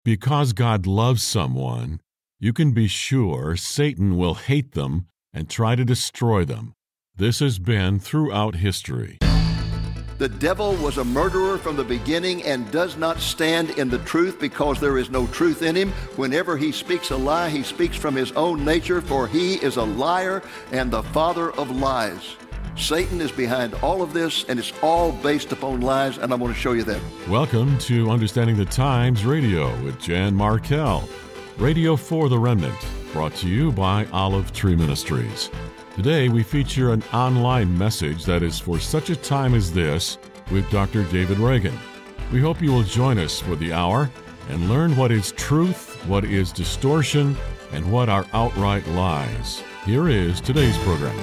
Because God loves someone, you can be sure Satan will hate them and try to destroy them. This has been throughout history. The devil was a murderer from the beginning and does not stand in the truth because there is no truth in him. Whenever he speaks a lie, he speaks from his own nature, for he is a liar and the father of lies. Satan is behind all of this, and it's all based upon lies, and I'm going to show you that. Welcome to Understanding the Times Radio with Jan Markell, Radio for the Remnant, brought to you by Olive Tree Ministries. Today we feature an online message that is for such a time as this with Dr. David Reagan. We hope you will join us for the hour and learn what is truth, what is distortion, and what are outright lies. Here is today's program.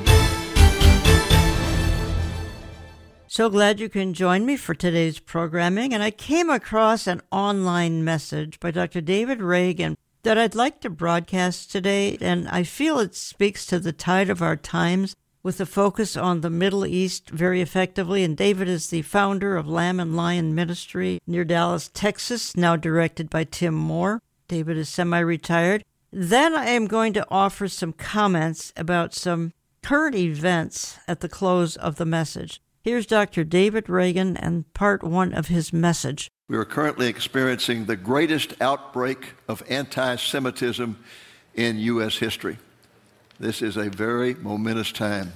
So glad you can join me for today's programming, and I came across an online message by Dr. David Reagan that I'd like to broadcast today, and I feel it speaks to the tide of our times with a focus on the Middle East very effectively. And David is the founder of Lamb and Lion Ministry near Dallas, Texas, now directed by Tim Moore. David is semi-retired. Then I am going to offer some comments about some current events at the close of the message. Here's Dr. David Reagan and part one of his message. We are currently experiencing the greatest outbreak of anti-Semitism in U.S. history. This is a very momentous time.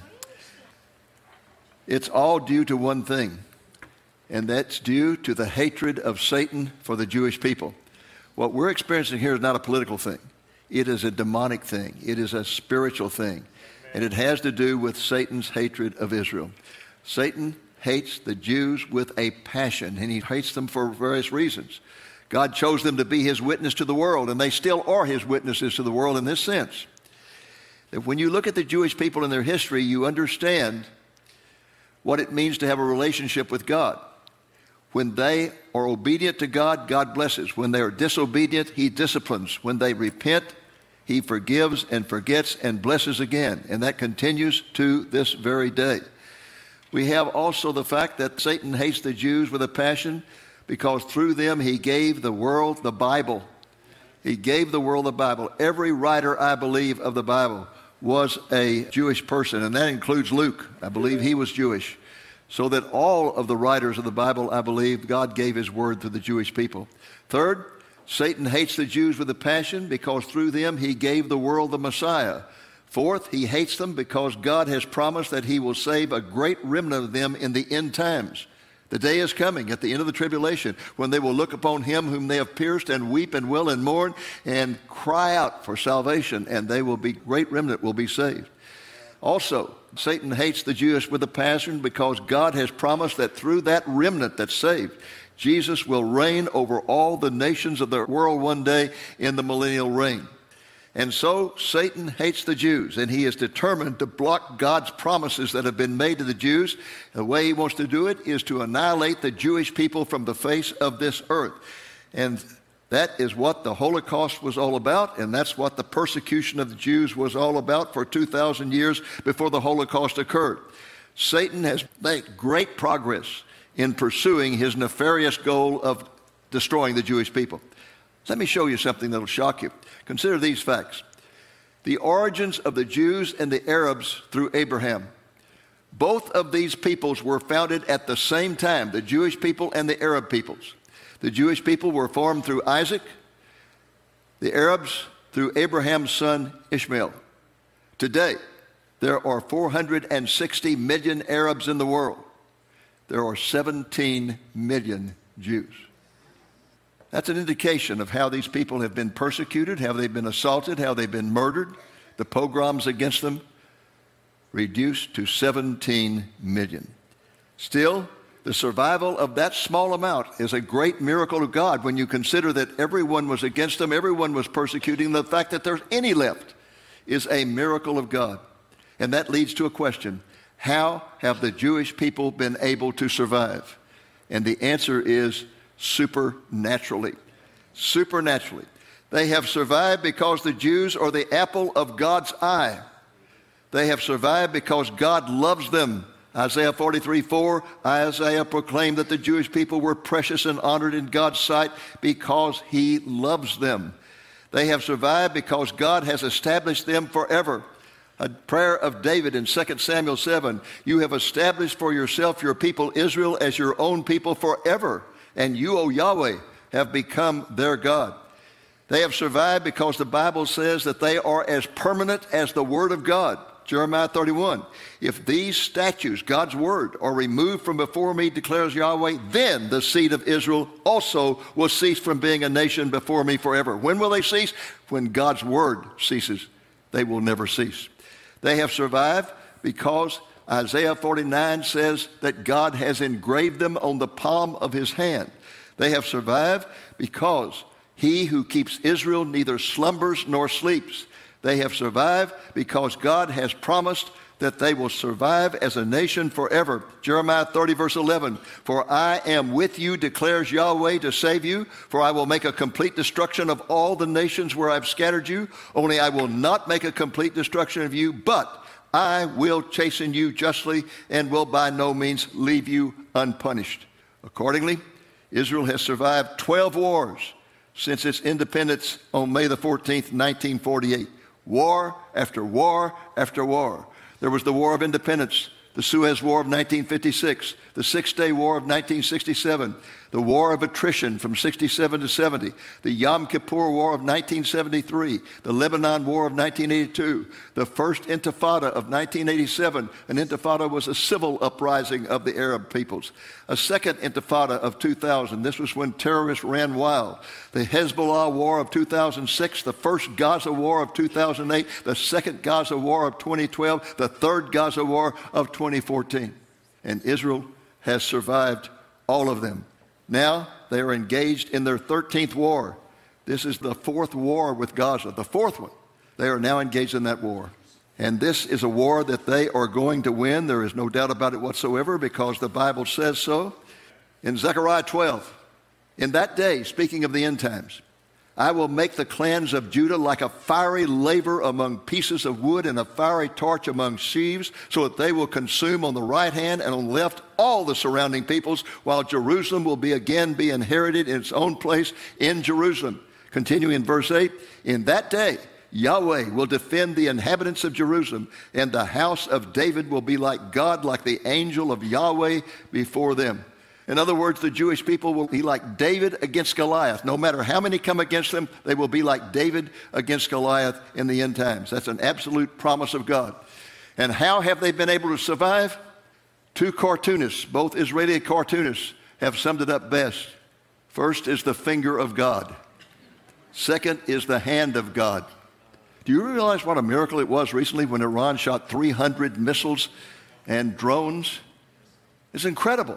It's all due to one thing, and that's due to the hatred of Satan for the Jewish people. What we're experiencing here is not a political thing. It is a demonic thing. It is a spiritual thing, and it has to do with Satan's hatred of Israel. Satan hates the Jews with a passion, and he hates them for various reasons. God chose them to be his witness to the world, and they still are his witnesses to the world in this sense. That when you look at the Jewish people in their history, you understand what it means to have a relationship with God. When they are obedient to God, God blesses. When they are disobedient, he disciplines. When they repent, he forgives and forgets and blesses again, and that continues to this very day. We have also the fact that Satan hates the Jews with a passion because through them he gave the world the Bible. He gave the world the Bible. Every writer, I believe, of the Bible was a Jewish person, and that includes Luke. I believe he was Jewish. So that all of the writers of the Bible, I believe, God gave his word to the Jewish people. Third, Satan hates the Jews with a passion because through them he gave the world the Messiah. Fourth, he hates them because God has promised that he will save a great remnant of them in the end times. The day is coming at the end of the tribulation when they will look upon him whom they have pierced and weep and wail and mourn and cry out for salvation, and they will be, great remnant will be saved. Also, Satan hates the Jews with a passion because God has promised that through that remnant that's saved, Jesus will reign over all the nations of the world one day in the millennial reign. And so Satan hates the Jews, and he is determined to block God's promises that have been made to the Jews. The way he wants to do it is to annihilate the Jewish people from the face of this earth. And that is what the Holocaust was all about, and that's what the persecution of the Jews was all about for 2,000 years before the Holocaust occurred. Satan has made great progress in pursuing his nefarious goal of destroying the Jewish people. Let me show you something that will shock you. Consider these facts. The origins of the Jews and the Arabs through Abraham. Both of these peoples were founded at the same time, the Jewish people and the Arab peoples. The Jewish people were formed through Isaac, the Arabs through Abraham's son Ishmael. Today, there are 460 million Arabs in the world. There are 17 million Jews. That's an indication of how these people have been persecuted, how they've been assaulted, how they've been murdered. The pogroms against them reduced to 17 million. Still, the survival of that small amount is a great miracle of God when you consider that everyone was against them, everyone was persecuting them. The fact that there's any left is a miracle of God. And that leads to a question. How have the Jewish people been able to survive? And the answer is supernaturally. Supernaturally. They have survived because the Jews are the apple of God's eye. They have survived because God loves them Isaiah 43:4, Isaiah proclaimed that the Jewish people were precious and honored in God's sight because he loves them. They have survived because God has established them forever. A prayer of David in 2 Samuel 7, you have established for yourself your people Israel as your own people forever, and you, O Yahweh, have become their God. They have survived because the Bible says that they are as permanent as the Word of God. Jeremiah 31, if these statutes, God's Word, are removed from before me, declares Yahweh, then the seed of Israel also will cease from being a nation before me forever. When will they cease? When God's Word ceases. They will never cease. They have survived because Isaiah 49 says that God has engraved them on the palm of his hand. They have survived because he who keeps Israel neither slumbers nor sleeps. They have survived because God has promised that they will survive as a nation forever. Jeremiah 30, verse 11, for I am with you, declares Yahweh, to save you, for I will make a complete destruction of all the nations where I've scattered you. Only I will not make a complete destruction of you, but I will chasten you justly and will by no means leave you unpunished. Accordingly, Israel has survived 12 wars since its independence on May the 14th, 1948. War after war after war. There was the War of Independence, the Suez War of 1956, the Six-Day War of 1967, the War of Attrition from 67 to 70, the Yom Kippur War of 1973, the Lebanon War of 1982, the First Intifada of 1987. An intifada was a civil uprising of the Arab peoples. A second Intifada of 2000. This was when terrorists ran wild. The Hezbollah War of 2006, the first Gaza War of 2008, the second Gaza War of 2012, the third Gaza War of 2014. And Israel has survived all of them. Now they are engaged in their 13th war. This is the fourth war with Gaza, the fourth one. They are now engaged in that war. And this is a war that they are going to win. There is no doubt about it whatsoever because the Bible says so. In Zechariah 12, in that day, speaking of the end times, I will make the clans of Judah like a fiery laver among pieces of wood and a fiery torch among sheaves, so that they will consume on the right hand and on the left all the surrounding peoples, while Jerusalem will again be inherited in its own place in Jerusalem. Continuing in verse 8, in that day Yahweh will defend the inhabitants of Jerusalem, and the house of David will be like God, like the angel of Yahweh before them. In other words, the Jewish people will be like David against Goliath. No matter how many come against them, they will be like David against Goliath in the end times. That's an absolute promise of God. And how have they been able to survive? Two cartoonists, both Israeli cartoonists, have summed it up best. First is the finger of God. Second is the hand of God. Do you realize what a miracle it was recently when Iran shot 300 missiles and drones? It's incredible.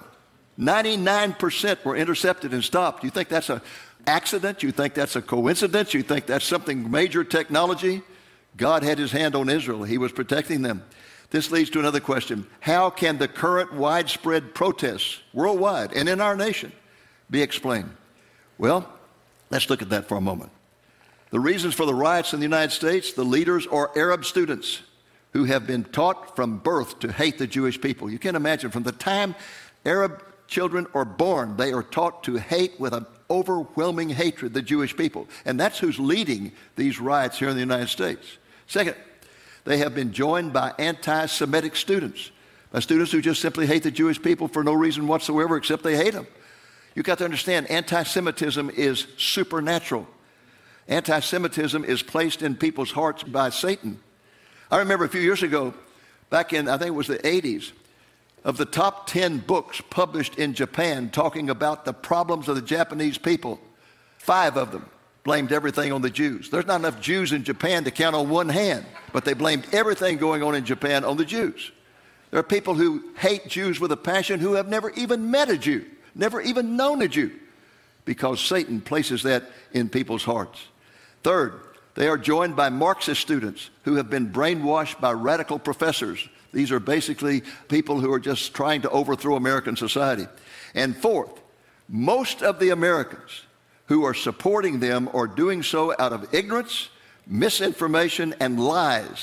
99% were intercepted and stopped. You think that's an accident? You think that's a coincidence? You think that's something major technology? God had his hand on Israel. He was protecting them. This leads to another question. How can the current widespread protests worldwide and in our nation be explained? Well, let's look at that for a moment. The reasons for the riots in the United States, the leaders are Arab students who have been taught from birth to hate the Jewish people. You can imagine from the time Arab children are born, they are taught to hate with an overwhelming hatred the Jewish people. And that's who's leading these riots here in the United States. Second, they have been joined by anti-Semitic students, by students who just simply hate the Jewish people for no reason whatsoever except they hate them. You've got to understand, anti-Semitism is supernatural. Anti-Semitism is placed in people's hearts by Satan. I remember a few years ago, back in, I think it was the 80s, of the top 10 books published in Japan talking about the problems of the Japanese people, 5 of them blamed everything on the Jews. There's not enough Jews in Japan to count on one hand, but they blamed everything going on in Japan on the Jews. There are people who hate Jews with a passion who have never even met a Jew, never even known a Jew, because Satan places that in people's hearts. Third, they are joined by Marxist students who have been brainwashed by radical professors. These are basically people who are just trying to overthrow American society. And fourth, most of the Americans who are supporting them are doing so out of ignorance, misinformation, and lies.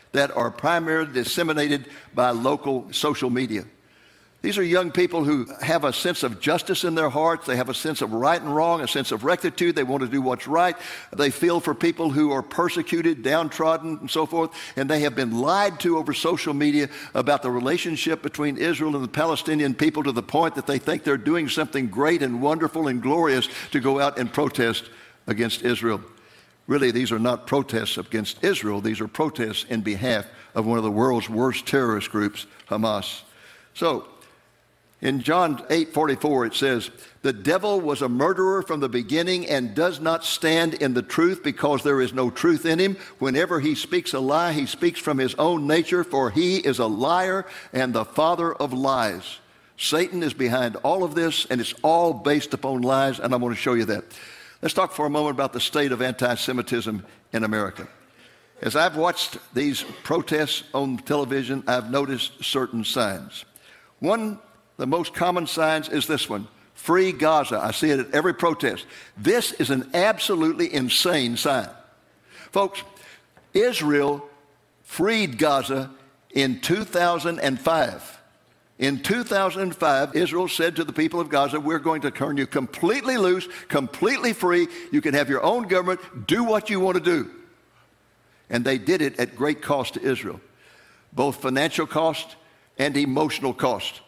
that are primarily disseminated by local social media. These are young people who have a sense of justice in their hearts. They have a sense of right and wrong, a sense of rectitude. They want to do what's right. They feel for people who are persecuted, downtrodden, and so forth. And they have been lied to over social media about the relationship between Israel and the Palestinian people to the point that they think they're doing something great and wonderful and glorious to go out and protest against Israel. Really, these are not protests against Israel. These are protests in behalf of one of the world's worst terrorist groups, Hamas. So, in John 8:44, it says, "The devil was a murderer from the beginning and does not stand in the truth because there is no truth in him. Whenever he speaks a lie, he speaks from his own nature, for he is a liar and the father of lies." Satan is behind all of this, and it's all based upon lies, and I'm going to show you that. Let's talk for a moment about the state of anti-Semitism in America. As I've watched these protests on television, I've noticed certain signs. One, the most common signs is this one: Free Gaza. I see it at every protest. This is an absolutely insane sign. Folks, Israel freed Gaza in 2005. In 2005, Israel said to the people of Gaza, "We're going to turn you completely loose, completely free. You can have your own government, do what you want to do." And they did it at great cost to Israel, both financial cost and emotional cost.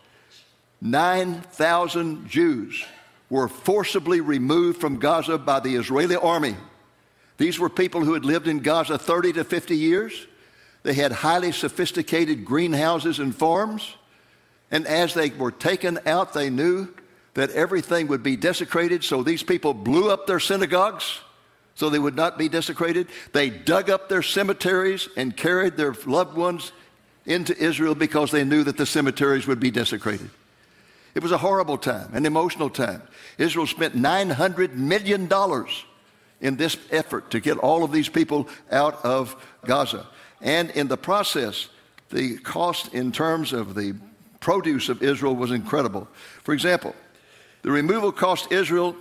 9,000 Jews were forcibly removed from Gaza by the Israeli army. These were people who had lived in Gaza 30 to 50 years. They had highly sophisticated greenhouses and farms. And as they were taken out, they knew that everything would be desecrated. So these people blew up their synagogues so they would not be desecrated. They dug up their cemeteries and carried their loved ones into Israel because they knew that the cemeteries would be desecrated. It was a horrible time, an emotional time. Israel spent $900 million in this effort to get all of these people out of Gaza. And in the process, the cost in terms of the produce of Israel was incredible. For example, the removal cost Israel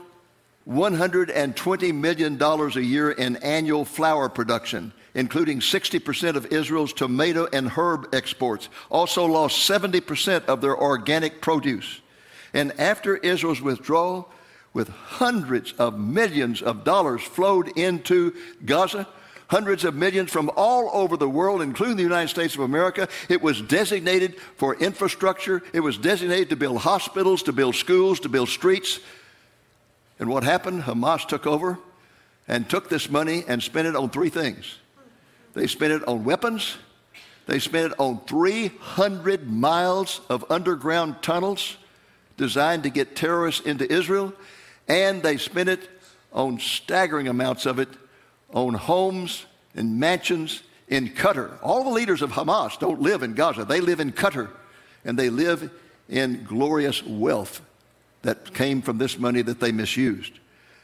$120 million a year in annual flour production, including 60% of Israel's tomato and herb exports. Also lost 70% of their organic produce. And after Israel's withdrawal, with hundreds of millions of dollars flowed into Gaza, hundreds of millions from all over the world, including the United States of America. It was designated for infrastructure. It was designated to build hospitals, to build schools, to build streets. And what happened? Hamas took over and took this money and spent it on three things. They spent it on weapons. They spent it on 300 miles of underground tunnels designed to get terrorists into Israel. And they spent it on staggering amounts of it on homes and mansions in Qatar. All the leaders of Hamas don't live in Gaza. They live in Qatar, and they live in glorious wealth that came from this money that they misused.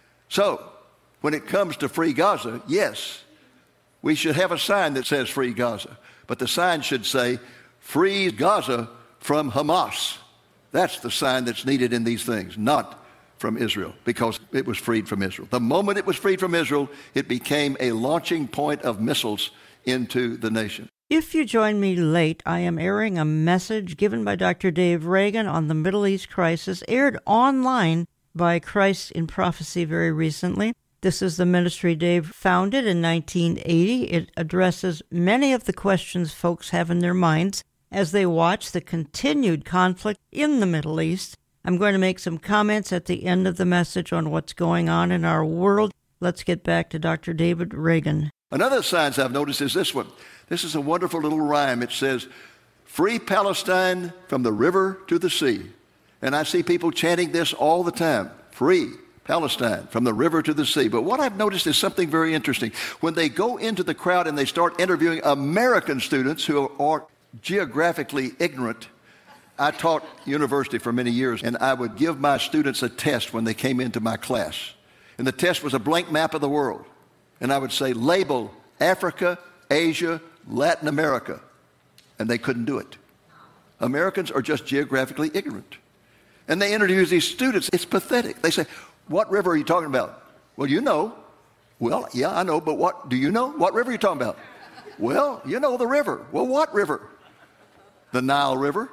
So, when it comes to Free Gaza, yes, we should have a sign that says Free Gaza, but the sign should say Free Gaza from Hamas. That's the sign that's needed in these things, not from Israel, because it was freed from Israel. The moment it was freed from Israel, it became a launching point of missiles into the nation. If you join me late, I am airing a message given by Dr. Dave Reagan on the Middle East crisis, aired online by Christ in Prophecy very recently. This is the ministry Dave founded in 1980. It addresses many of the questions folks have in their minds as they watch the continued conflict in the Middle East. I'm going to make some comments at the end of the message on what's going on in our world. Let's get back to Dr. David Reagan. Another sign I've noticed is this one. This is a wonderful little rhyme. It says, "Free Palestine from the river to the sea." And I see people chanting this all the time. Free Palestine from the river to the sea. But what I've noticed is something very interesting. When they go into the crowd and they start interviewing American students who are geographically ignorant. I taught university for many years, and I would give my students a test when they came into my class. And the test was a blank map of the world. And I would say, label Africa, Asia, Latin America. And they couldn't do it. Americans are just geographically ignorant. And they interview these students. It's pathetic. They say, "What river are you talking about?" "Well, you know." "Well, yeah, I know, but what do you know? What river are you talking about?" Well, you know the river. Well, what river? The Nile River.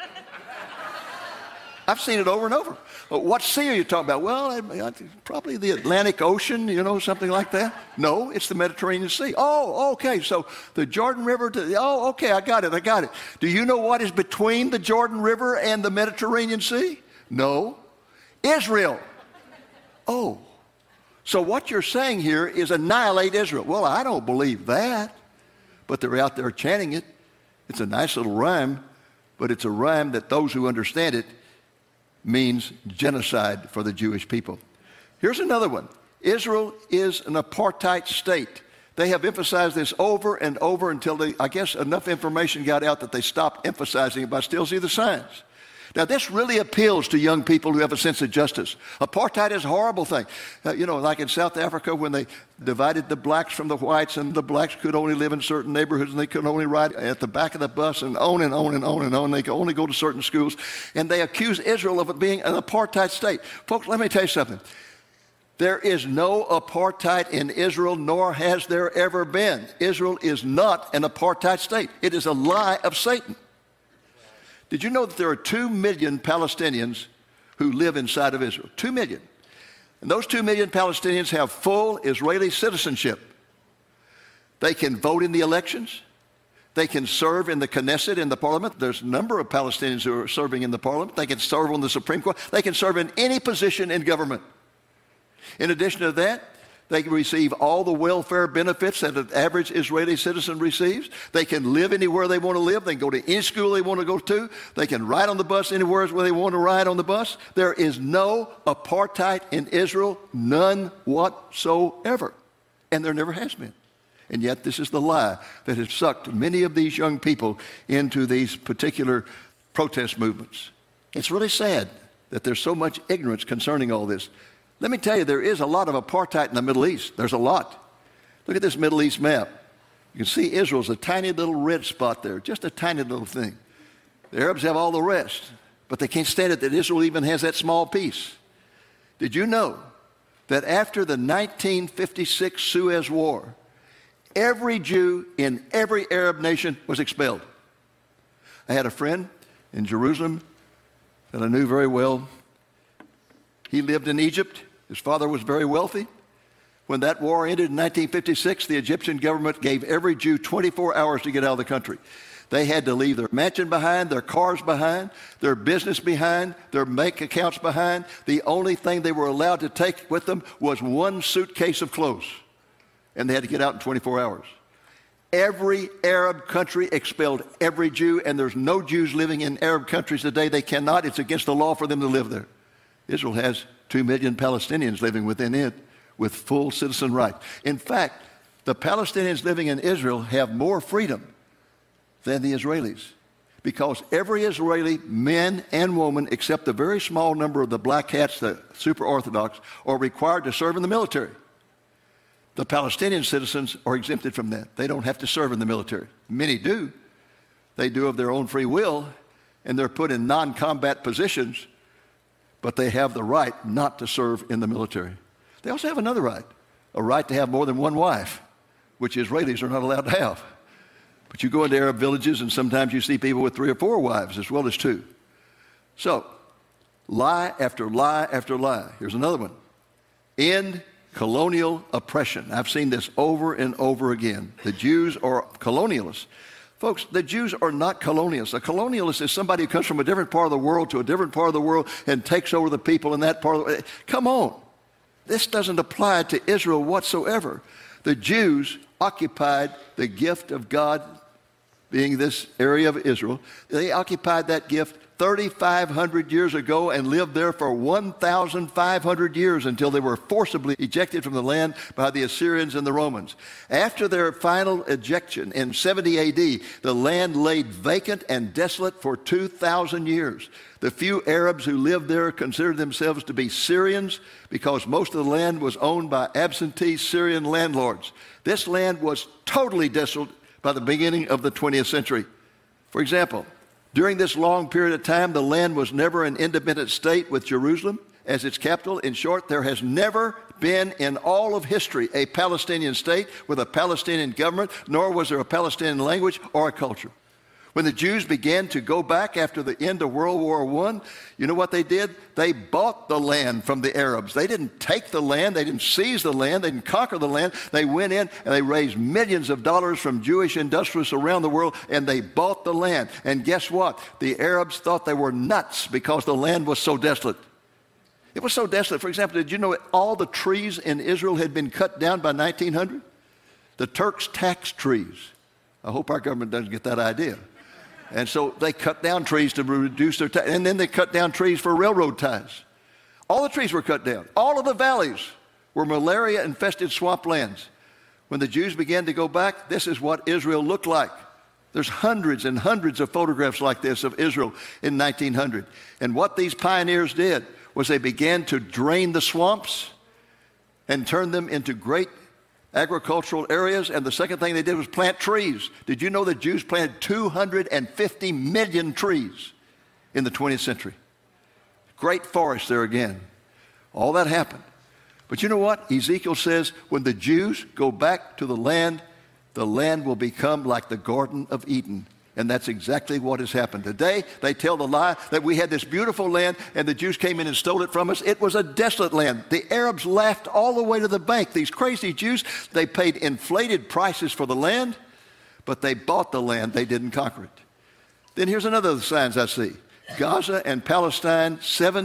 I've seen it over and over. What sea are you talking about? Well, probably the Atlantic Ocean, something like that. No, it's the Mediterranean Sea. Oh, okay, so the Jordan River, okay, I got it. Do you know what is between the Jordan River and the Mediterranean Sea? No. Israel. Oh, so what you're saying here is annihilate Israel. Well, I don't believe that, but they're out there chanting it. It's a nice little rhyme, but it's a rhyme that those who understand it means genocide for the Jewish people. Here's another one. Israel is an apartheid state. They have emphasized this over and over until I guess enough information got out that they stopped emphasizing it, but I still see the signs. Now, this really appeals to young people who have a sense of justice. Apartheid is a horrible thing. Like in South Africa when they divided the blacks from the whites, and the blacks could only live in certain neighborhoods, and they could only ride at the back of the bus, and on and on and on and on. They could only go to certain schools. And they accuse Israel of it being an apartheid state. Folks, let me tell you something. There is no apartheid in Israel, nor has there ever been. Israel is not an apartheid state. It is a lie of Satan. Did you know that there are 2 million Palestinians who live inside of Israel? 2 million. And those 2 million Palestinians have full Israeli citizenship. They can vote in the elections. They can serve in the Knesset, in the parliament. There's a number of Palestinians who are serving in the parliament. They can serve on the Supreme Court. They can serve in any position in government. In addition to that, they can receive all the welfare benefits that an average Israeli citizen receives. They can live anywhere they want to live. They can go to any school they want to go to. They can ride on the bus anywhere where they want to ride on the bus. There is no apartheid in Israel, none whatsoever. And there never has been. And yet this is the lie that has sucked many of these young people into these particular protest movements. It's really sad that there's so much ignorance concerning all this. Let me tell you, there is a lot of apartheid in the Middle East. There's a lot. Look at this Middle East map. You can see Israel's a tiny little red spot there, just a tiny little thing. The Arabs have all the rest, but they can't stand it that Israel even has that small piece. Did you know that after the 1956 Suez War, every Jew in every Arab nation was expelled? I had a friend in Jerusalem that I knew very well. He lived in Egypt. His father was very wealthy. When that war ended in 1956, the Egyptian government gave every Jew 24 hours to get out of the country. They had to leave their mansion behind, their cars behind, their business behind, their bank accounts behind. The only thing they were allowed to take with them was one suitcase of clothes. And they had to get out in 24 hours. Every Arab country expelled every Jew, and there's no Jews living in Arab countries today. They cannot. It's against the law for them to live there. Israel has 2 million Palestinians living within it with full citizen rights. In fact, the Palestinians living in Israel have more freedom than the Israelis, because every Israeli, men and women, except the very small number of the black hats, the super Orthodox, are required to serve in the military. The Palestinian citizens are exempted from that. They don't have to serve in the military. Many do. They do of their own free will, and they're put in non-combat positions, but they have the right not to serve in the military. They also have another right, a right to have more than one wife, which Israelis are not allowed to have. But you go into Arab villages, and sometimes you see people with 3 or 4 wives as well as 2. So, lie after lie after lie. Here's another one. End colonial oppression. I've seen this over and over again. The Jews are colonialists. Folks, the Jews are not colonialists. A colonialist is somebody who comes from a different part of the world to a different part of the world and takes over the people in that part of the world. Come on. This doesn't apply to Israel whatsoever. The Jews occupied the gift of God, being this area of Israel. They occupied that gift 3,500 years ago and lived there for 1,500 years until they were forcibly ejected from the land by the Assyrians and the Romans. After their final ejection in 70 AD, the land laid vacant and desolate for 2,000 years. The few Arabs who lived there considered themselves to be Syrians because most of the land was owned by absentee Syrian landlords. This land was totally desolate by the beginning of the 20th century. For example, during this long period of time, the land was never an independent state with Jerusalem as its capital. In short, there has never been in all of history a Palestinian state with a Palestinian government, nor was there a Palestinian language or a culture. When the Jews began to go back after the end of World War I, you know what they did? They bought the land from the Arabs. They didn't take the land. They didn't seize the land. They didn't conquer the land. They went in and they raised millions of dollars from Jewish industrialists around the world, and they bought the land. And guess what? The Arabs thought they were nuts because the land was so desolate. It was so desolate. For example, did you know that all the trees in Israel had been cut down by 1900? The Turks taxed trees. I hope our government doesn't get that idea. And so they cut down trees to reduce their tax, and then they cut down trees for railroad ties. All the trees were cut down. All of the valleys were malaria-infested swamplands. When the Jews began to go back, this is what Israel looked like. There's hundreds and hundreds of photographs like this of Israel in 1900. And what these pioneers did was they began to drain the swamps and turn them into great agricultural areas, and the second thing they did was plant trees. Did you know that Jews planted 250 million trees in the 20th century? Great forest there again. All that happened. But you know what? Ezekiel says when the Jews go back to the land will become like the Garden of Eden. And that's exactly what has happened. Today, they tell the lie that we had this beautiful land and the Jews came in and stole it from us. It was a desolate land. The Arabs laughed all the way to the bank. These crazy Jews, they paid inflated prices for the land, but they bought the land. They didn't conquer it. Then here's another of the signs I see. Gaza and Palestine,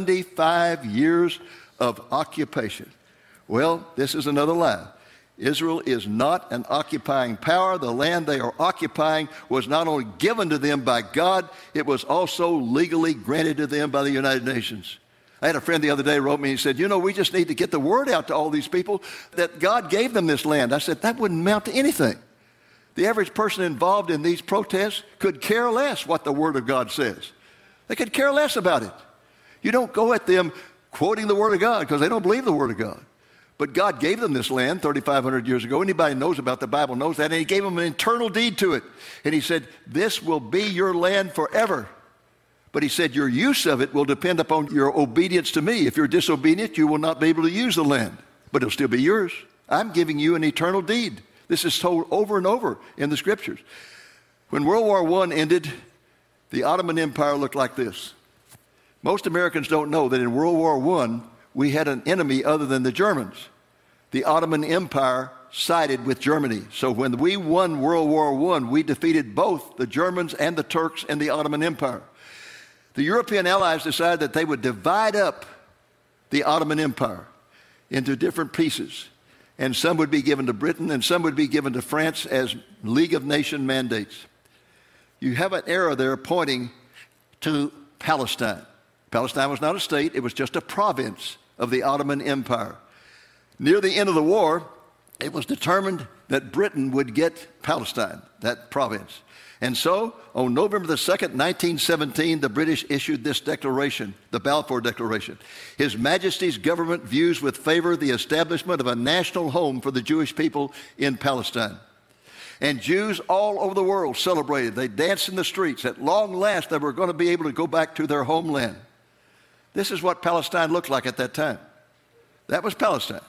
75 years of occupation. Well, this is another lie. Israel is not an occupying power. The land they are occupying was not only given to them by God, it was also legally granted to them by the United Nations. I had a friend the other day wrote me, he said, you know, we just need to get the word out to all these people that God gave them this land. I said, that wouldn't amount to anything. The average person involved in these protests could care less what the Word of God says. They could care less about it. You don't go at them quoting the Word of God because they don't believe the Word of God. But God gave them this land 3,500 years ago. Anybody who knows about the Bible knows that. And he gave them an eternal deed to it. And he said, this will be your land forever. But he said, your use of it will depend upon your obedience to me. If you're disobedient, you will not be able to use the land. But it'll still be yours. I'm giving you an eternal deed. This is told over and over in the Scriptures. When World War I ended, the Ottoman Empire looked like this. Most Americans don't know that in World War I, we had an enemy other than the Germans. The Ottoman Empire sided with Germany. So when we won World War I, we defeated both the Germans and the Turks and the Ottoman Empire. The European allies decided that they would divide up the Ottoman Empire into different pieces. And some would be given to Britain and some would be given to France as League of Nations mandates. You have an arrow there pointing to Palestine. Palestine was not a state, it was just a province of the Ottoman Empire. Near the end of the war, it was determined that Britain would get Palestine, that province. And so, on November the 2nd, 1917, the British issued this declaration, the Balfour Declaration. His Majesty's government views with favor the establishment of a national home for the Jewish people in Palestine. And Jews all over the world celebrated. They danced in the streets. At long last, they were going to be able to go back to their homeland. This is what Palestine looked like at that time. That was Palestine.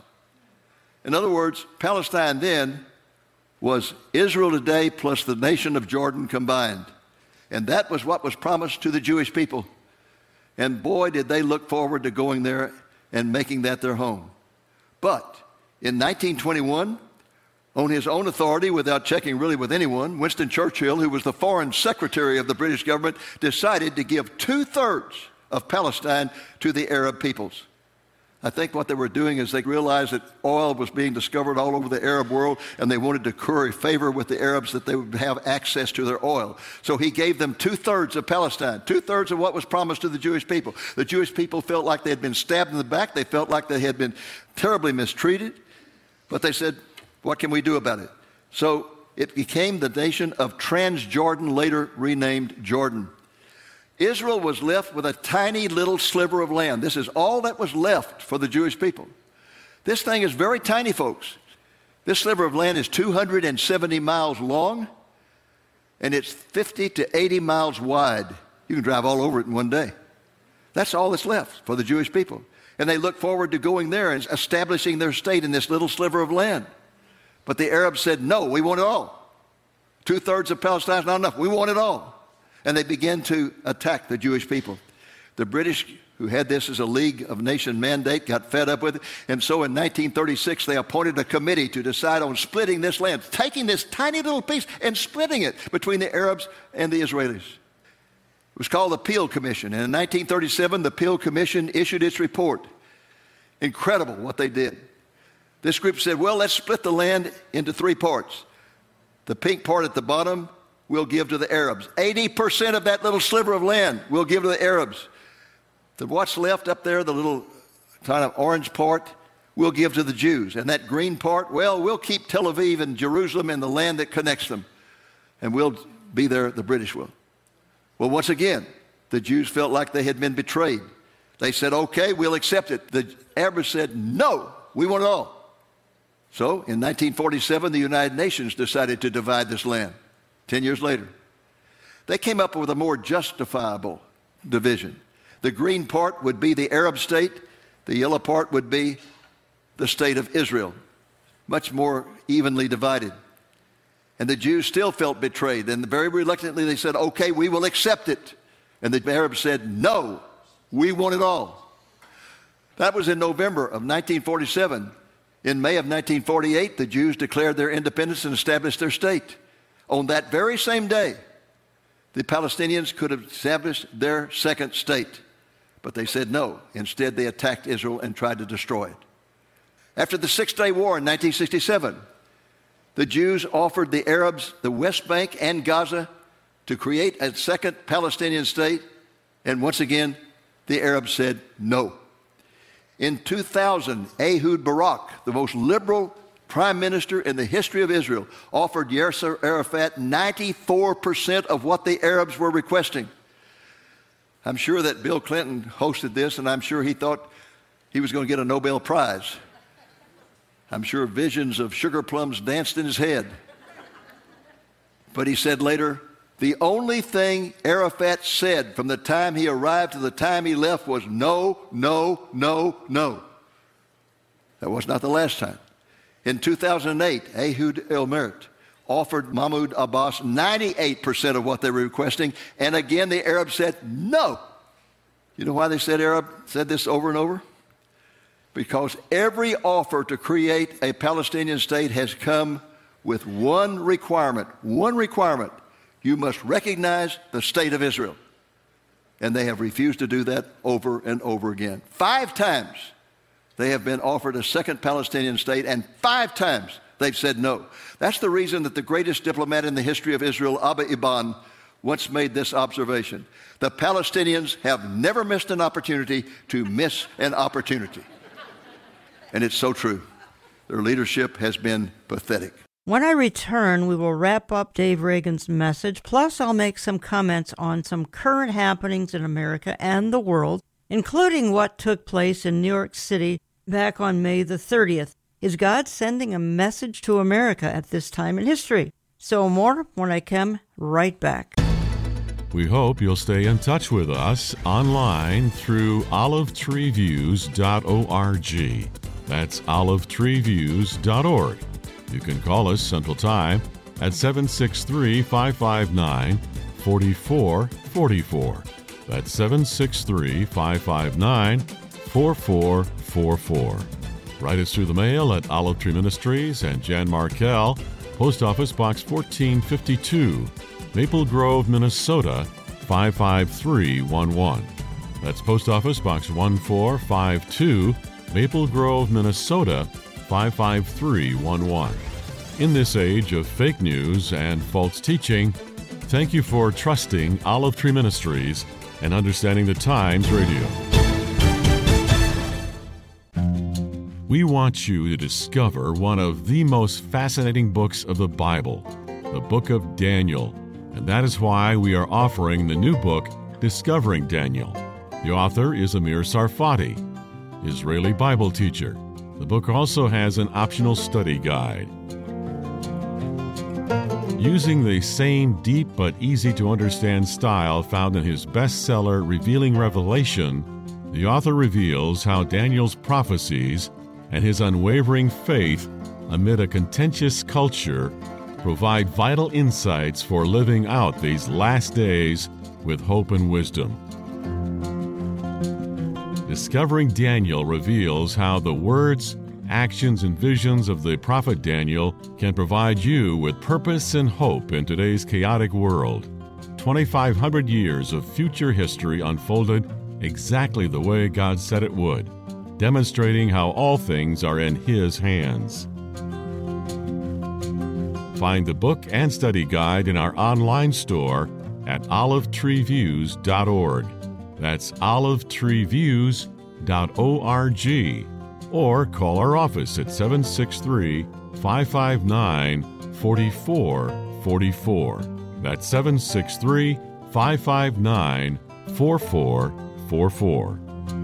In other words, Palestine then was Israel today plus the nation of Jordan combined. And that was what was promised to the Jewish people. And boy, did they look forward to going there and making that their home. But in 1921, on his own authority, without checking really with anyone, Winston Churchill, who was the foreign secretary of the British government, decided to give 2/3 of Palestine to the Arab peoples. I think what they were doing is they realized that oil was being discovered all over the Arab world, and they wanted to curry favor with the Arabs that they would have access to their oil. So he gave them 2/3 of Palestine, 2/3 of what was promised to the Jewish people. The Jewish people felt like they had been stabbed in the back. They felt like they had been terribly mistreated. But they said, what can we do about it? So it became the nation of Transjordan, later renamed Jordan. Israel was left with a tiny little sliver of land. This is all that was left for the Jewish people. This thing is very tiny, folks. This sliver of land is 270 miles long, and it's 50 to 80 miles wide. You can drive all over it in one day. That's all that's left for the Jewish people. And they looked forward to going there and establishing their state in this little sliver of land. But the Arabs said, no, we want it all. 2/3 of Palestine is not enough. We want it all. And they began to attack the Jewish people. The British, who had this as a League of Nations mandate, got fed up with it. And so in 1936, they appointed a committee to decide on splitting this land, taking this tiny little piece and splitting it between the Arabs and the Israelis. It was called the Peel Commission. And in 1937, the Peel Commission issued its report. Incredible what they did. This group said, well, let's split the land into 3 parts. The pink part at the bottom we'll give to the Arabs. 80% of that little sliver of land we'll give to the Arabs. What's left up there, the little kind of orange part, we'll give to the Jews. And that green part, well, we'll keep Tel Aviv and Jerusalem and the land that connects them. And we'll be there, the British will. Well, once again, the Jews felt like they had been betrayed. They said, okay, we'll accept it. The Arabs said, no, we want it all. So in 1947, the United Nations decided to divide this land. 10 years later, they came up with a more justifiable division. The green part would be the Arab state. The yellow part would be the state of Israel, much more evenly divided. And the Jews still felt betrayed. And very reluctantly they said, okay, we will accept it. And the Arabs said, no, we want it all. That was in November of 1947. In May of 1948, the Jews declared their independence and established their state. On that very same day, the Palestinians could have established their second state. But they said no. Instead, they attacked Israel and tried to destroy it. After the Six-Day War in 1967, the Jews offered the Arabs the West Bank and Gaza to create a second Palestinian state. And once again, the Arabs said no. In 2000, Ehud Barak, the most liberal prime minister in the history of Israel, offered Yasser Arafat 94% of what the Arabs were requesting. I'm sure that Bill Clinton hosted this, and I'm sure he thought he was going to get a Nobel Prize. I'm sure visions of sugar plums danced in his head. But he said later, the only thing Arafat said from the time he arrived to the time he left was no, no, no, no. That was not the last time. In 2008, Ehud Olmert offered Mahmoud Abbas 98% of what they were requesting, and again the Arabs said no. You know why they said this over and over? Because every offer to create a Palestinian state has come with one requirement. You must recognize the state of Israel. And they have refused to do that over and over again. 5 times they have been offered a second Palestinian state, and 5 times they've said no. That's the reason that the greatest diplomat in the history of Israel, Abba Eban, once made this observation. The Palestinians have never missed an opportunity to miss an opportunity. And it's so true. Their leadership has been pathetic. When I return, we will wrap up Dave Reagan's message, plus I'll make some comments on some current happenings in America and the world, including what took place in New York City back on May the 30th. Is God sending a message to America at this time in history? So more when I come right back. We hope you'll stay in touch with us online through olivetreeviews.org. That's olivetreeviews.org. You can call us Central Time at 763-559-4444. That's 763-559-4444. Write us through the mail at Olive Tree Ministries and Jan Markell, Post Office Box 1452, Maple Grove, Minnesota 55311. That's Post Office Box 1452, Maple Grove, Minnesota 55311. In this age of fake news and false teaching, thank you for trusting Olive Tree Ministries and Understanding the Times Radio. We want you to discover one of the most fascinating books of the Bible, the book of Daniel. And that is why we are offering the new book, Discovering Daniel. The author is Amir Sarfati, Israeli Bible teacher. The book also has an optional study guide. Using the same deep but easy-to-understand style found in his bestseller, Revealing Revelation, The author reveals how Daniel's prophecies and his unwavering faith amid a contentious culture provide vital insights for living out these last days with hope and wisdom. Discovering Daniel reveals how the words, actions, and visions of the prophet Daniel can provide you with purpose and hope in today's chaotic world. 2,500 years of future history unfolded exactly the way God said it would, demonstrating how all things are in His hands. Find the book and study guide in our online store at olivetreeviews.org. That's olivetreeviews.org. Or call our office at 763-559-4444. That's 763-559-4444.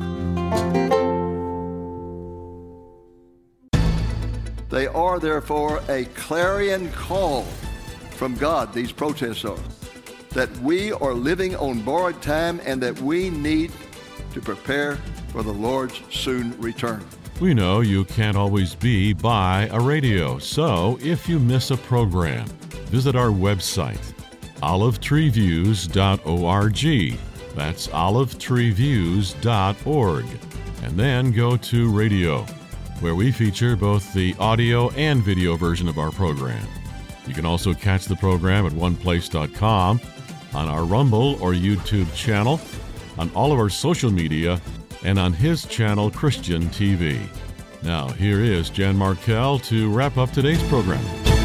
They are, therefore, a clarion call from God, these protests are, that we are living on borrowed time and that we need to prepare for the Lord's soon return. We know you can't always be by a radio, so if you miss a program, visit our website, olivetreeviews.org. That's olivetreeviews.org. And then go to radio, where we feature both the audio and video version of our program. You can also catch the program at oneplace.com, on our Rumble or YouTube channel, on all of our social media, and on his channel, Christian TV. Now, here is Jan Markell to wrap up today's program.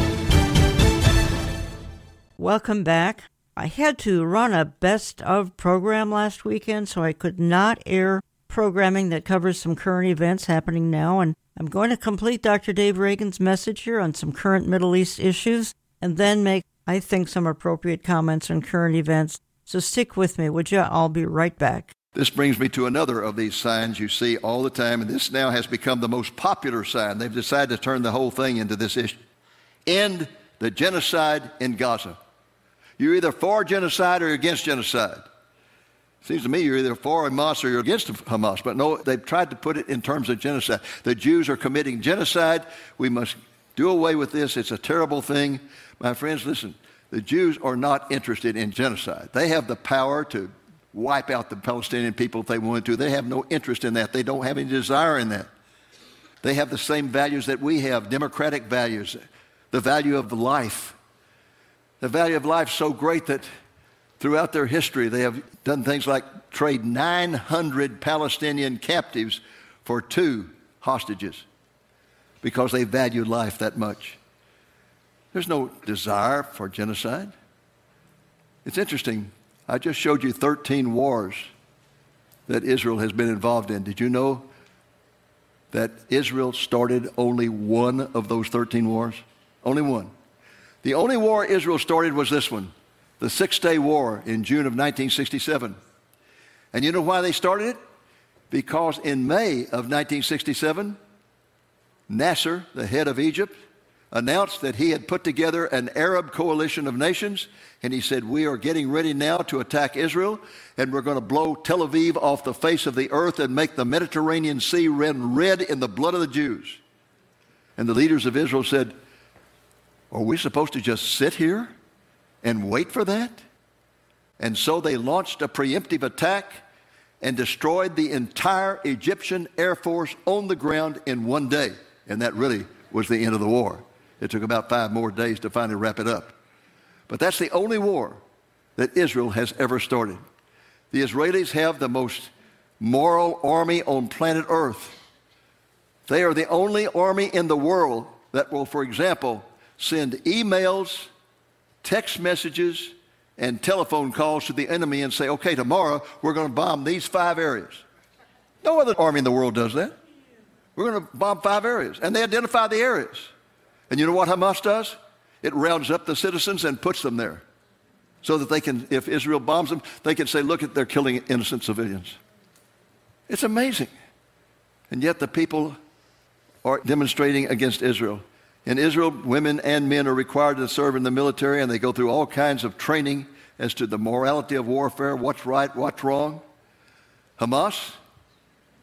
Welcome back. I had to run a best of program last weekend, so I could not air programming that covers some current events happening now, and I'm going to complete Dr. Dave Reagan's message here on some current Middle East issues, and then make, I think, some appropriate comments on current events. So stick with me, would you? I'll be right back. This brings me to another of these signs you see all the time, and this now has become the most popular sign. They've decided to turn the whole thing into this issue. End the genocide in Gaza. You're either for genocide or you're against genocide. Seems to me you're either for Hamas or you're against Hamas, but no, they've tried to put it in terms of genocide. The Jews are committing genocide. We must do away with this. It's a terrible thing. My friends, listen, the Jews are not interested in genocide. They have the power to wipe out the Palestinian people if they wanted to. They have no interest in that. They don't have any desire in that. They have the same values that we have, democratic values, the value of life. The value of life is so great that throughout their history, they have done things like trade 900 Palestinian captives for 2 hostages because they valued life that much. There's no desire for genocide. It's interesting. I just showed you 13 wars that Israel has been involved in. Did you know that Israel started only one of those 13 wars? Only one. The only war Israel started was this one, the Six-Day War in June of 1967. And you know why they started it? Because in May of 1967, Nasser, the head of Egypt, announced that he had put together an Arab coalition of nations, and he said, we are getting ready now to attack Israel, and we're going to blow Tel Aviv off the face of the earth and make the Mediterranean Sea run red in the blood of the Jews. And the leaders of Israel said, are we supposed to just sit here and wait for that? And so they launched a preemptive attack and destroyed the entire Egyptian Air Force on the ground in one day. And that really was the end of the war. It took about 5 more days to finally wrap it up. But that's the only war that Israel has ever started. The Israelis have the most moral army on planet Earth. They are the only army in the world that will, for example, send emails, text messages, and telephone calls to the enemy and say, okay, tomorrow we're going to bomb these 5 areas. No other army in the world does that. We're going to bomb 5 areas. And they identify the areas. And you know what Hamas does? It rounds up the citizens and puts them there so that they can, if Israel bombs them, they can say, look, they're killing innocent civilians. It's amazing. And yet the people are demonstrating against Israel. In Israel, women and men are required to serve in the military, and they go through all kinds of training as to the morality of warfare, what's right, what's wrong. Hamas,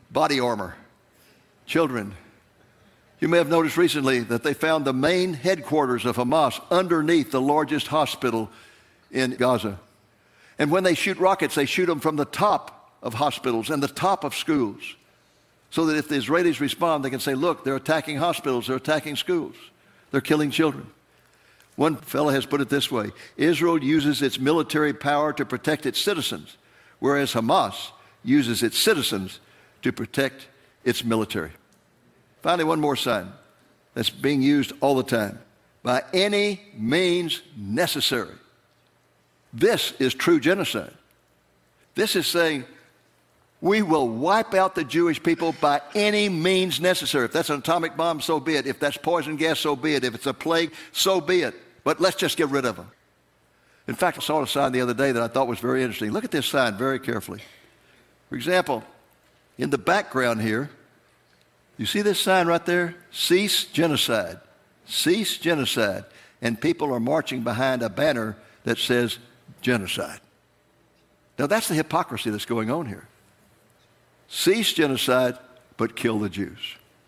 body armor, children. You may have noticed recently that they found the main headquarters of Hamas underneath the largest hospital in Gaza. And when they shoot rockets, they shoot them from the top of hospitals and the top of schools, so that if the Israelis respond, they can say, look, they're attacking hospitals, they're attacking schools, they're killing children. One fellow has put it this way: Israel uses its military power to protect its citizens, whereas Hamas uses its citizens to protect its military. Finally, one more sign that's being used all the time: by any means necessary. This is true genocide. This is saying we will wipe out the Jewish people by any means necessary. If that's an atomic bomb, so be it. If that's poison gas, so be it. If it's a plague, so be it. But let's just get rid of them. In fact, I saw a sign the other day that I thought was very interesting. Look at this sign very carefully. For example, in the background here, you see this sign right there? Cease genocide. Cease genocide. And people are marching behind a banner that says genocide. Now that's the hypocrisy that's going on here. Cease genocide, but kill the Jews.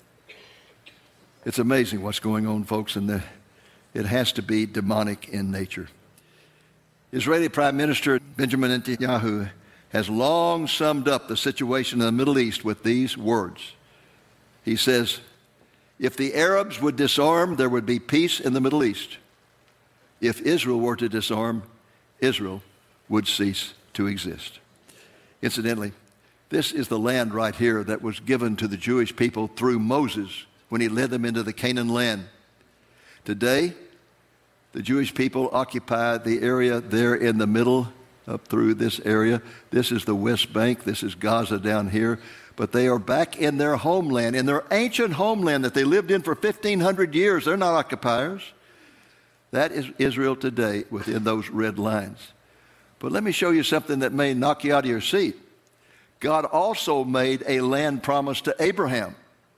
It's amazing what's going on, folks, and it has to be demonic in nature. Israeli Prime Minister Benjamin Netanyahu has long summed up the situation in the Middle East with these words. He says, if the Arabs would disarm, there would be peace in the Middle East. If Israel were to disarm, Israel would cease to exist. Incidentally, this is the land right here that was given to the Jewish people through Moses when he led them into the Canaan land. Today, the Jewish people occupy the area there in the middle, up through this area. This is the West Bank. This is Gaza down here. But they are back in their homeland, in their ancient homeland that they lived in for 1,500 years. They're not occupiers. That is Israel today within those red lines. But let me show you something that may knock you out of your seat. God also made a land promise to Abraham,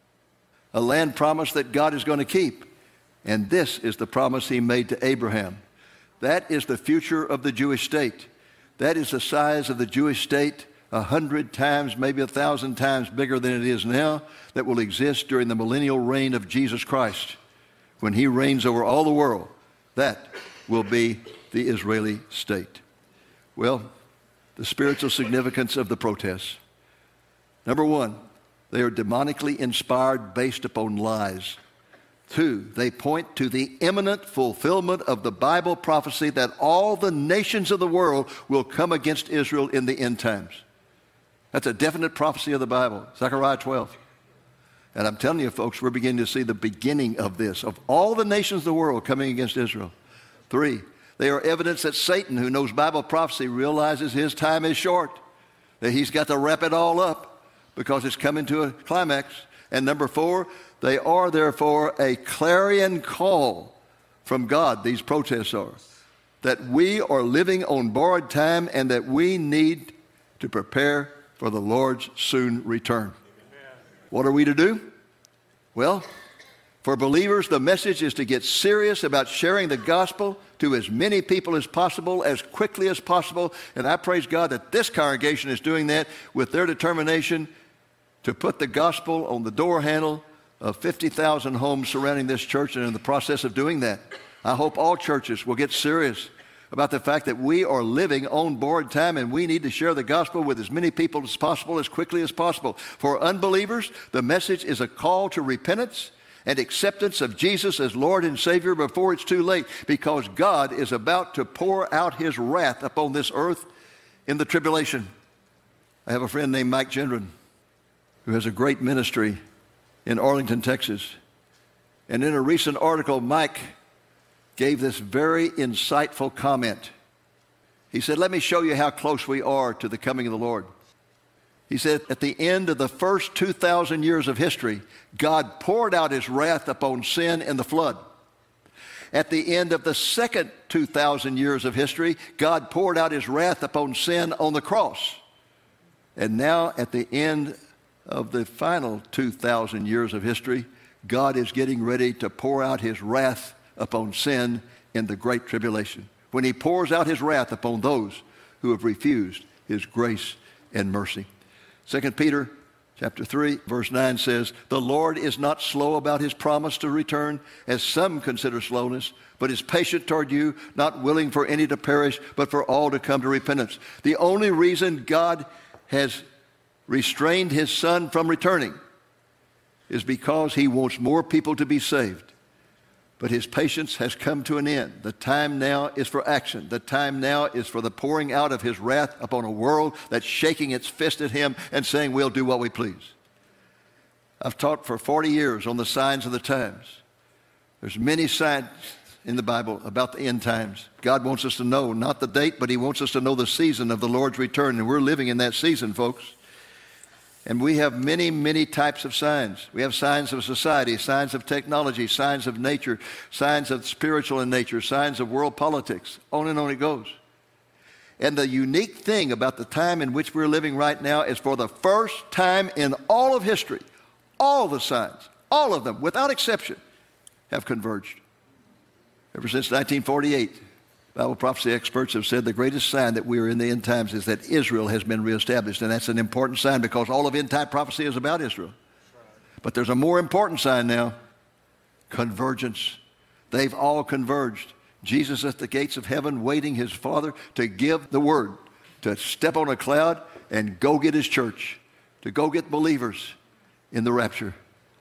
a land promise that God is going to keep. And this is the promise he made to Abraham. That is the future of the Jewish state. That is the size of the Jewish state, 100 times, maybe 1,000 times bigger than it is now, that will exist during the millennial reign of Jesus Christ. When he reigns over all the world, that will be the Israeli state. Well, the spiritual significance of the protests. Number one, they are demonically inspired based upon lies. Two, they point to the imminent fulfillment of the Bible prophecy that all the nations of the world will come against Israel in the end times. That's a definite prophecy of the Bible, Zechariah 12. And I'm telling you, folks, we're beginning to see the beginning of this, of all the nations of the world coming against Israel. Three, they are evidence that Satan, who knows Bible prophecy, realizes his time is short, that he's got to wrap it all up because it's coming to a climax. And number four, they are therefore a clarion call from God, these protests are, that we are living on borrowed time and that we need to prepare for the Lord's soon return. What are we to do? Well, for believers, the message is to get serious about sharing the gospel to as many people as possible, as quickly as possible. And I praise God that this congregation is doing that with their determination to put the gospel on the door handle of 50,000 homes surrounding this church, and in the process of doing that, I hope all churches will get serious about the fact that we are living on borrowed time and we need to share the gospel with as many people as possible, as quickly as possible. For unbelievers, the message is a call to repentance and acceptance of Jesus as Lord and Savior before it's too late, because God is about to pour out his wrath upon this earth in the tribulation. I have a friend named Mike Gendron who has a great ministry in Arlington, Texas. And in a recent article, Mike gave this very insightful comment. He said, let me show you how close we are to the coming of the Lord. He said, at the end of the first 2,000 years of history, God poured out his wrath upon sin in the flood. At the end of the second 2,000 years of history, God poured out his wrath upon sin on the cross. And now at the end of the final 2,000 years of history, God is getting ready to pour out his wrath upon sin in the great tribulation, when he pours out his wrath upon those who have refused his grace and mercy. 2 Peter Chapter 3, verse 9 says, "The Lord is not slow about his promise to return, as some consider slowness, but is patient toward you, not willing for any to perish, but for all to come to repentance." The only reason God has restrained his Son from returning is because he wants more people to be saved. But his patience has come to an end. The time now is for action. The time now is for the pouring out of his wrath upon a world that's shaking its fist at him and saying, we'll do what we please. I've taught for 40 years on the signs of the times. There's many signs in the Bible about the end times. God wants us to know, not the date, but he wants us to know the season of the Lord's return. And we're living in that season, folks. And we have many, many types of signs. We have signs of society, signs of technology, signs of nature, signs of spiritual in nature, signs of world politics. On and on it goes. And the unique thing about the time in which we're living right now is for the first time in all of history, all the signs, all of them, without exception, have converged. Ever since 1948, Bible prophecy experts have said the greatest sign that we are in the end times is that Israel has been reestablished. And that's an important sign because all of end-time prophecy is about Israel. But there's a more important sign now, convergence. They've all converged. Jesus at the gates of heaven waiting his Father to give the word, to step on a cloud and go get his church, to go get believers in the rapture.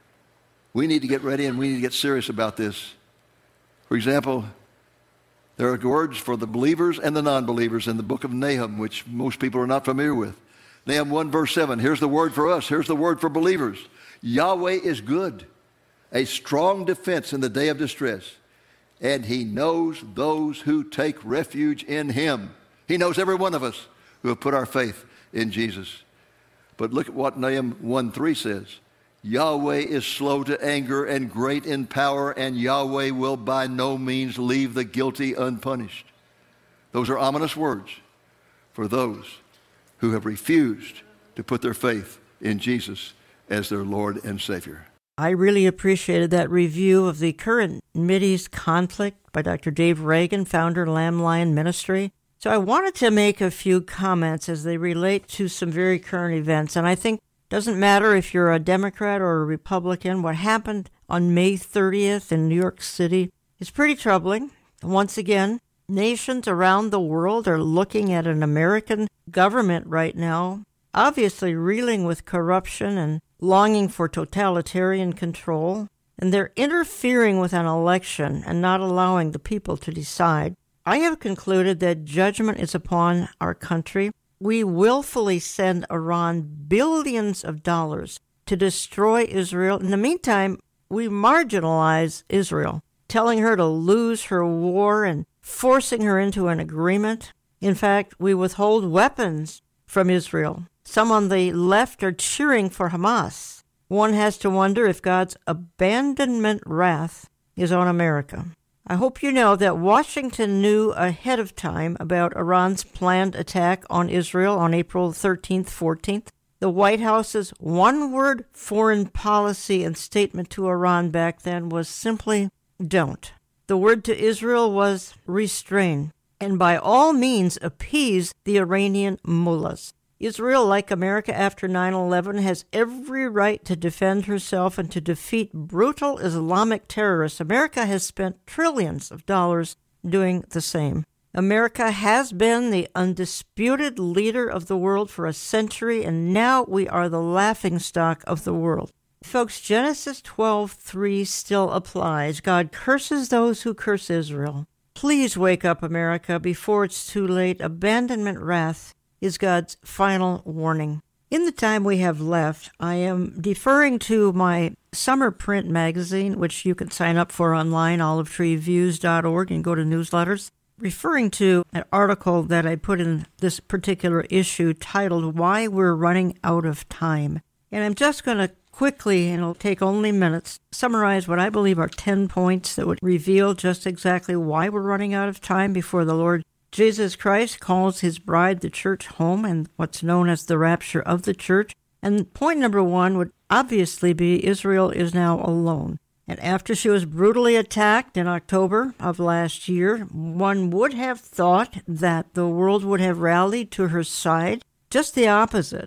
We need to get ready and we need to get serious about this. For example, there are words for the believers and the non-believers in the book of Nahum, which most people are not familiar with. Nahum 1 verse 7, here's the word for us. Here's the word for believers. Yahweh is good, a strong defense in the day of distress, and he knows those who take refuge in him. He knows every one of us who have put our faith in Jesus. But look at what Nahum 1:3 says. Yahweh is slow to anger and great in power, and Yahweh will by no means leave the guilty unpunished. Those are ominous words for those who have refused to put their faith in Jesus as their Lord and Savior. I really appreciated that review of the current Mideast conflict by Dr. Dave Reagan, founder of Lamb Lion Ministry. So I wanted to make a few comments as they relate to some very current events, and I think doesn't matter if you're a Democrat or a Republican. What happened on May 30th in New York City is pretty troubling. Once again, nations around the world are looking at an American government right now, obviously reeling with corruption and longing for totalitarian control, and they're interfering with an election and not allowing the people to decide. I have concluded that judgment is upon our country. We willfully send Iran billions of dollars to destroy Israel. In the meantime, we marginalize Israel, telling her to lose her war and forcing her into an agreement. In fact, we withhold weapons from Israel. Some on the left are cheering for Hamas. One has to wonder if God's abandonment wrath is on America. I hope you know that Washington knew ahead of time about Iran's planned attack on Israel on April 13th, 14th. The White House's one-word foreign policy and statement to Iran back then was simply, don't. The word to Israel was restrain, and by all means appease the Iranian mullahs. Israel, like America after 9/11, has every right to defend herself and to defeat brutal Islamic terrorists. America has spent trillions of dollars doing the same. America has been the undisputed leader of the world for a century, and now we are the laughingstock of the world. Folks, Genesis 12:3 still applies. God curses those who curse Israel. Please wake up, America, before it's too late. Abandonment wrath is God's final warning. In the time we have left, I am deferring to my summer print magazine, which you can sign up for online, olivetreeviews.org, and go to newsletters, referring to an article that I put in this particular issue titled, Why We're Running Out of Time. And I'm just going to quickly, and it'll take only minutes, summarize what I believe are 10 points that would reveal just exactly why we're running out of time before the Lord Jesus Christ calls his bride, the church, home, and what's known as the rapture of the church. And point number 1 would obviously be Israel is now alone. And after she was brutally attacked in October of last year, one would have thought that the world would have rallied to her side. Just the opposite.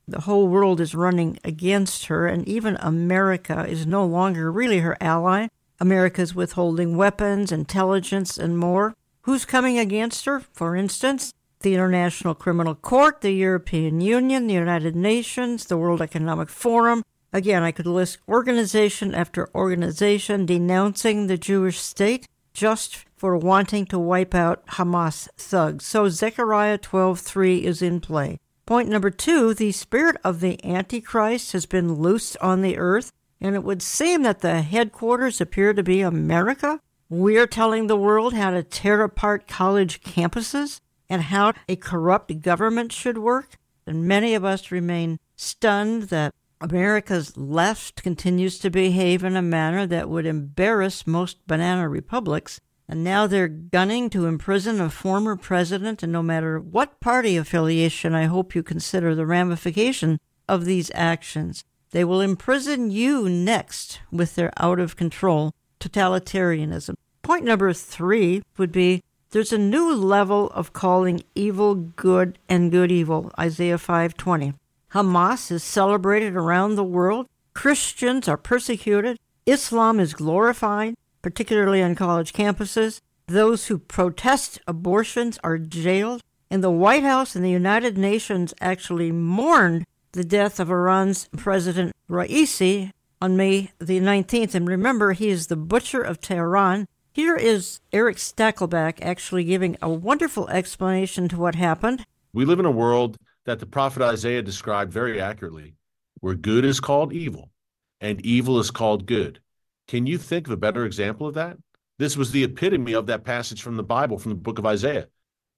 the whole world is running against her, and even America is no longer really her ally. America's withholding weapons, intelligence, and more. Who's coming against her? For instance, the International Criminal Court, the European Union, the United Nations, the World Economic Forum. Again, I could list organization after organization denouncing the Jewish state just for wanting to wipe out Hamas thugs. So Zechariah 12:3 is in play. Point number 2, the spirit of the Antichrist has been loosed on the earth, and it would seem that the headquarters appear to be America. We're telling the world how to tear apart college campuses and how a corrupt government should work. And many of us remain stunned that America's left continues to behave in a manner that would embarrass most banana republics. And now they're gunning to imprison a former president, and no matter what party affiliation, I hope you consider the ramification of these actions. They will imprison you next with their out-of-control totalitarianism. Point number 3 would be there's a new level of calling evil good and good evil, Isaiah 5:20. Hamas is celebrated around the world. Christians are persecuted. Islam is glorified, particularly on college campuses. Those who protest abortions are jailed. And the White House and the United Nations actually mourned the death of Iran's President Raisi on May the 19th. And remember, he is the butcher of Tehran. Here is Eric Stakelback actually giving a wonderful explanation to what happened. We live in a world that the prophet Isaiah described very accurately, where good is called evil and evil is called good. Can you think of a better example of that? This was the epitome of that passage from the Bible, from the book of Isaiah.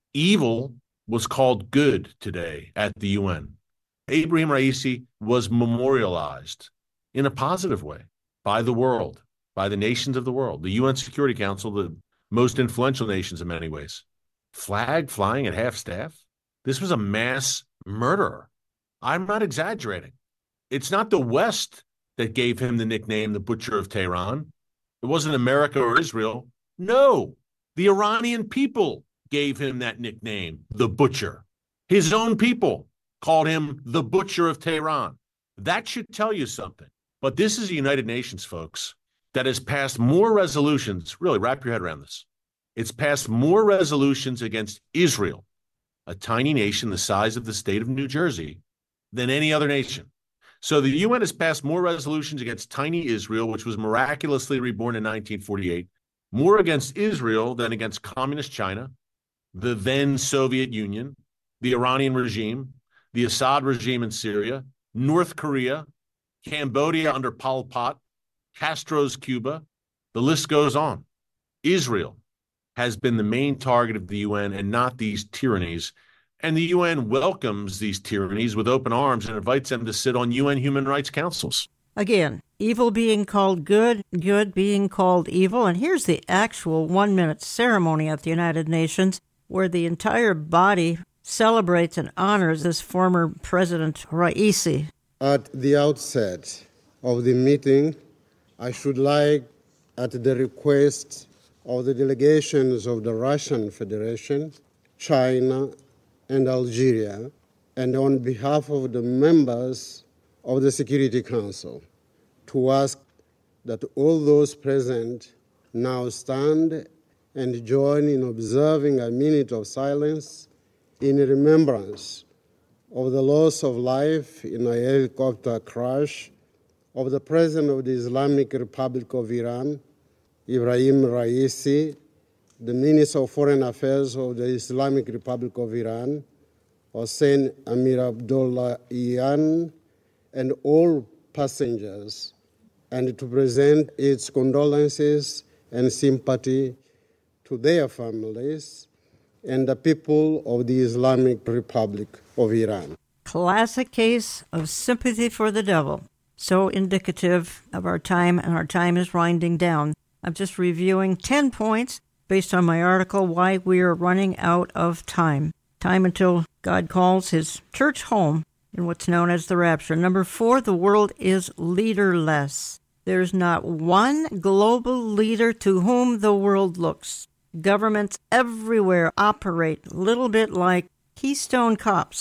Evil was called good today at the UN. Ibrahim Raisi was memorialized in a positive way by the world, by the nations of the world, the UN Security Council, the most influential nations in many ways. Flag flying at half-staff? This was a mass murderer. I'm not exaggerating. It's not the West that gave him the nickname the Butcher of Tehran. It wasn't America or Israel. No, the Iranian people gave him that nickname, the Butcher. His own people called him the Butcher of Tehran. That should tell you something. But this is the United Nations, folks, that has passed more resolutions. Really, wrap your head around this. It's passed more resolutions against Israel, a tiny nation the size of the state of New Jersey, than any other nation. So the UN has passed more resolutions against tiny Israel, which was miraculously reborn in 1948, more against Israel than against communist China, the then Soviet Union, the Iranian regime, the Assad regime in Syria, North Korea, Cambodia under Pol Pot, Castro's Cuba. The list goes on. Israel has been the main target of the UN and not these tyrannies. And the UN welcomes these tyrannies with open arms and invites them to sit on UN human rights councils. Again, evil being called good, good being called evil. And here's the actual 1-minute ceremony at the United Nations where the entire body celebrates and honors this former President Raisi. At the outset of the meeting, I should like, at the request of the delegations of the Russian Federation, China, and Algeria, and on behalf of the members of the Security Council, to ask that all those present now stand and join in observing a minute of silence in remembrance of the loss of life in a helicopter crash of the President of the Islamic Republic of Iran, Ibrahim Raisi, the Minister of Foreign Affairs of the Islamic Republic of Iran, Hossein Amir Abdollahian, and all passengers, and to present its condolences and sympathy to their families and the people of the Islamic Republic of Iran. Classic case of sympathy for the devil. So indicative of our time, and our time is winding down. I'm just reviewing 10 points based on my article, Why We Are Running Out of Time. Time until God calls his church home in what's known as the rapture. Number 4, the world is leaderless. There's not one global leader to whom the world looks. Governments everywhere operate a little bit like Keystone Cops.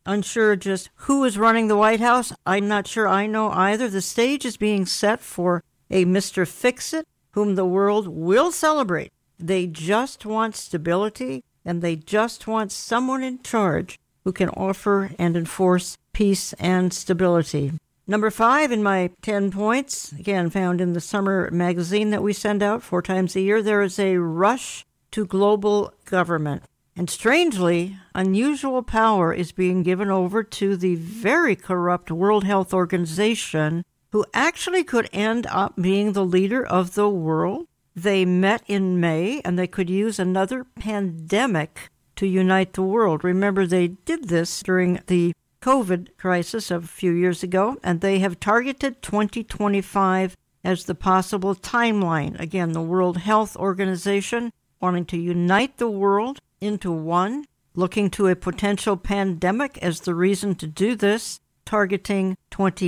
unsure just who is running the White House. I'm not sure I know either. The stage is being set for a Mr. Fix-It, whom the world will celebrate. They just want stability, and they just want someone in charge who can offer and enforce peace and stability. Number 5 in my 10 points, again found in the summer magazine that we send out 4 times a year, there is a rush to global government. And strangely, unusual power is being given over to the very corrupt World Health Organization, who actually could end up being the leader of the world. They met in May, and they could use another pandemic to unite the world. Remember, they did this during the COVID crisis of a few years ago, and they have targeted 2025 as the possible timeline. Again, the World Health Organization wanting to unite the world into one, looking to a potential pandemic as the reason to do this, targeting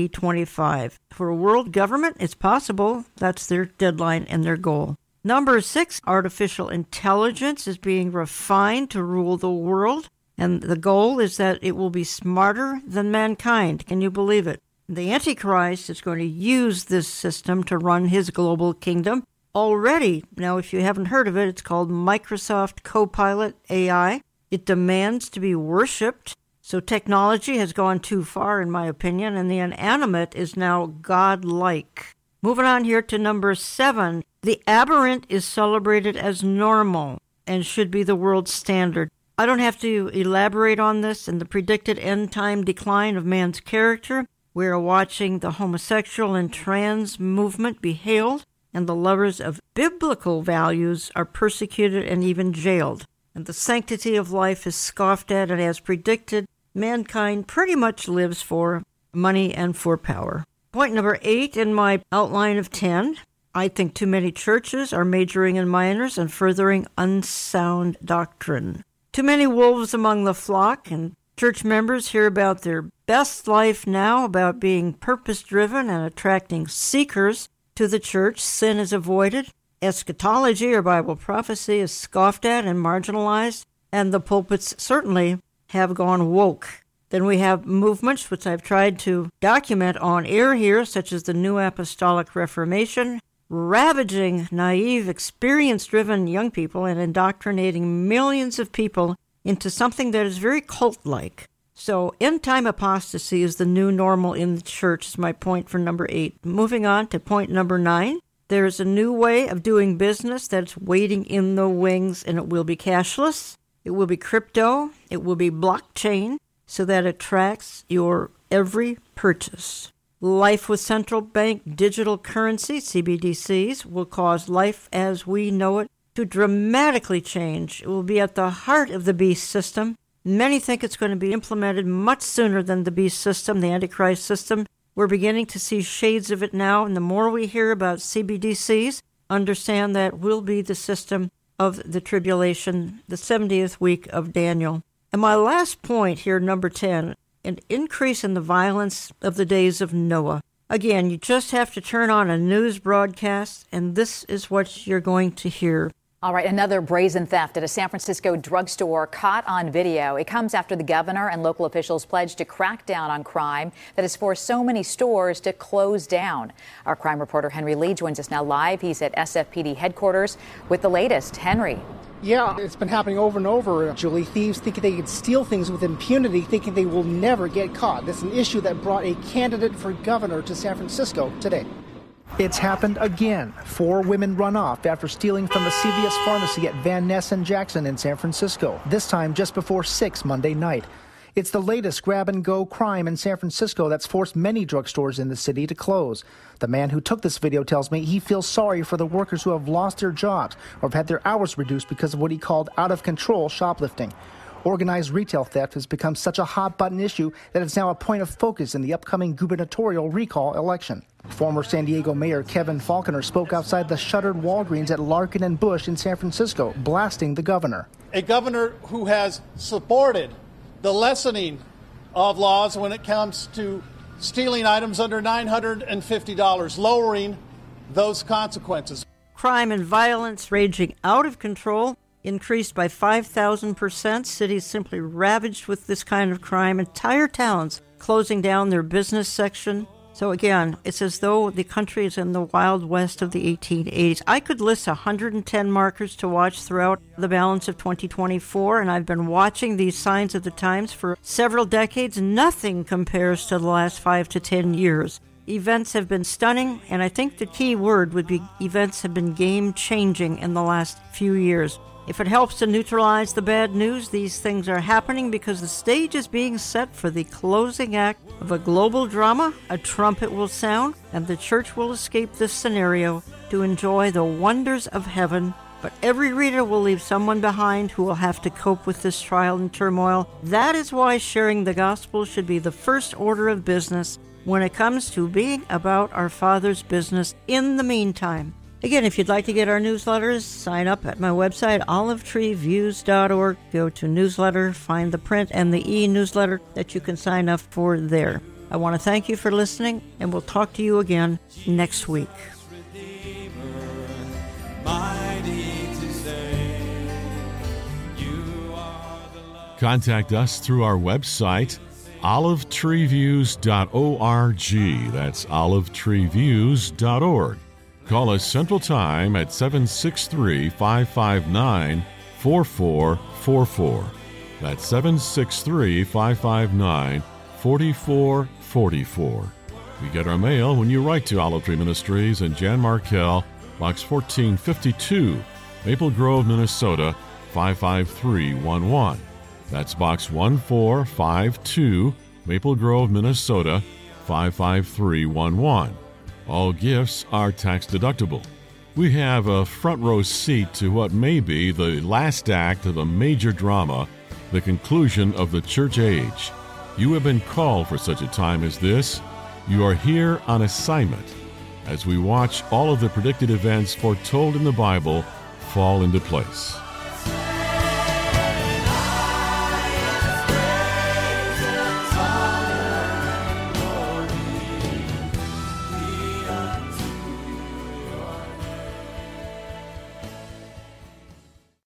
2025. For a world government, it's possible. That's their deadline and their goal. Number 6, artificial intelligence is being refined to rule the world, and the goal is that it will be smarter than mankind. Can you believe it? The Antichrist is going to use this system to run his global kingdom. Already, now if you haven't heard of it, it's called Microsoft Copilot AI. It demands to be worshipped. So technology has gone too far, in my opinion, and the inanimate is now godlike. Moving on here to number 7, the aberrant is celebrated as normal and should be the world standard. I don't have to elaborate on this and the predicted end-time decline of man's character. We are watching the homosexual and trans movement be hailed, and the lovers of biblical values are persecuted and even jailed. And the sanctity of life is scoffed at, and as predicted, mankind pretty much lives for money and for power. Point number 8 in my outline of 10, I think too many churches are majoring in minors and furthering unsound doctrine. Too many wolves among the flock, and church members hear about their best life now, about being purpose-driven and attracting seekers to the church. Sin is avoided. Eschatology or Bible prophecy is scoffed at and marginalized, and the pulpits certainly have gone woke. Then we have movements, which I've tried to document on air here, such as the New Apostolic Reformation, ravaging naive, experience-driven young people and indoctrinating millions of people into something that is very cult-like. So end-time apostasy is the new normal in the church, is my point for number 8. Moving on to point number 9. There's a new way of doing business that's waiting in the wings, and it will be cashless. It will be crypto. It will be blockchain, so that it tracks your every purchase. Life with central bank digital currency, CBDCs, will cause life as we know it to dramatically change. It will be at the heart of the beast system. Many think it's going to be implemented much sooner than the beast system, the Antichrist system. We're beginning to see shades of it now, and the more we hear about CBDCs, understand that will be the system of the tribulation, the 70th week of Daniel. And my last point here, number 10, an increase in the violence of the days of Noah. Again, you just have to turn on a news broadcast, and this is what you're going to hear. All right, another brazen theft at a San Francisco drugstore caught on video. It comes after the governor and local officials pledged to crack down on crime that has forced so many stores to close down. Our crime reporter Henry Lee joins us now live. He's at SFPD headquarters with the latest. Henry. Yeah, it's been happening over and over, Julie. Thieves thinking they can steal things with impunity, thinking they will never get caught. That's an issue that brought a candidate for governor to San Francisco today. It's happened again. 4 women run off after stealing from the CVS pharmacy at Van Ness and Jackson in San Francisco, this time just before 6 Monday night. It's the latest grab-and-go crime in San Francisco that's forced many drugstores in the city to close. The man who took this video tells me he feels sorry for the workers who have lost their jobs or have had their hours reduced because of what he called out-of-control shoplifting. Organized retail theft has become such a hot-button issue that it's now a point of focus in the upcoming gubernatorial recall election. Former San Diego Mayor Kevin Faulconer spoke outside the shuttered Walgreens at Larkin and Bush in San Francisco, blasting the governor. A governor who has supported the lessening of laws when it comes to stealing items under $950, lowering those consequences. Crime and violence raging out of control. increased by 5,000%. Cities simply ravaged with this kind of crime. Entire towns closing down their business section. So again, it's as though the country is in the Wild West of the 1880s. I could list 110 markers to watch throughout the balance of 2024, and I've been watching these signs of the times for several decades. Nothing compares to the last 5 to 10 years. Events have been stunning, and I think the key word would be events have been game-changing in the last few years. If it helps to neutralize the bad news, these things are happening because the stage is being set for the closing act of a global drama. A trumpet will sound, and the church will escape this scenario to enjoy the wonders of heaven. But every reader will leave someone behind who will have to cope with this trial and turmoil. That is why sharing the gospel should be the first order of business when it comes to being about our Father's business in the meantime. Again, if you'd like to get our newsletters, sign up at my website, olivetreeviews.org. Go to newsletter, find the print and the e-newsletter that you can sign up for there. I want to thank you for listening, and we'll talk to you again next week. Contact us through our website, olivetreeviews.org. That's olivetreeviews.org. Call us Central Time at 763-559-4444. That's 763-559-4444. We get our mail when you write to Olive Tree Ministries and Jan Markell, Box 1452, Maple Grove, Minnesota, 55311. That's Box 1452, Maple Grove, Minnesota, 55311. All gifts are tax deductible. We have a front row seat to what may be the last act of a major drama, the conclusion of the church age. You have been called for such a time as this. You are here on assignment as we watch all of the predicted events foretold in the Bible fall into place.